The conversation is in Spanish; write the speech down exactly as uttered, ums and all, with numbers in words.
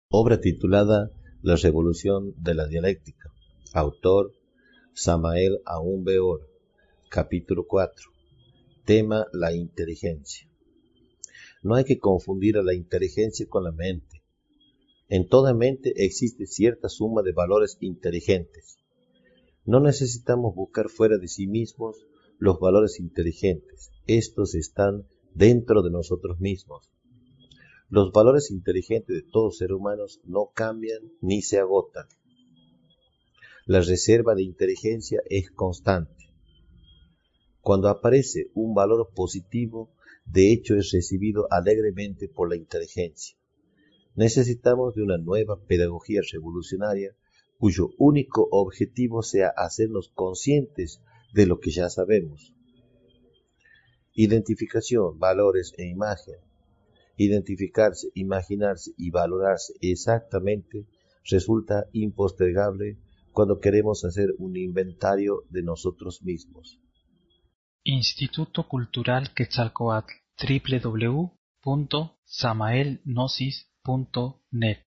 Obra titulada La Revolución de la Dialéctica. Autor Samael Aun Weor. Capítulo cuatro. Tema: la inteligencia. No hay que confundir a la inteligencia con la mente. En toda mente existe cierta suma de valores inteligentes. No necesitamos buscar fuera de sí mismos los valores inteligentes. Estos están dentro de nosotros mismos. Los valores inteligentes de todos seres humanos no cambian ni se agotan. La reserva de inteligencia es constante. Cuando aparece un valor positivo, de hecho es recibido alegremente por la inteligencia. Necesitamos de una nueva pedagogía revolucionaria cuyo único objetivo sea hacernos conscientes de lo que ya sabemos. Identificación, valores e imagen. Identificarse, imaginarse y valorarse exactamente resulta impostergable cuando queremos hacer un inventario de nosotros mismos. Instituto Cultural Quetzalcóatl, doble u doble u doble u punto samael gnosis punto net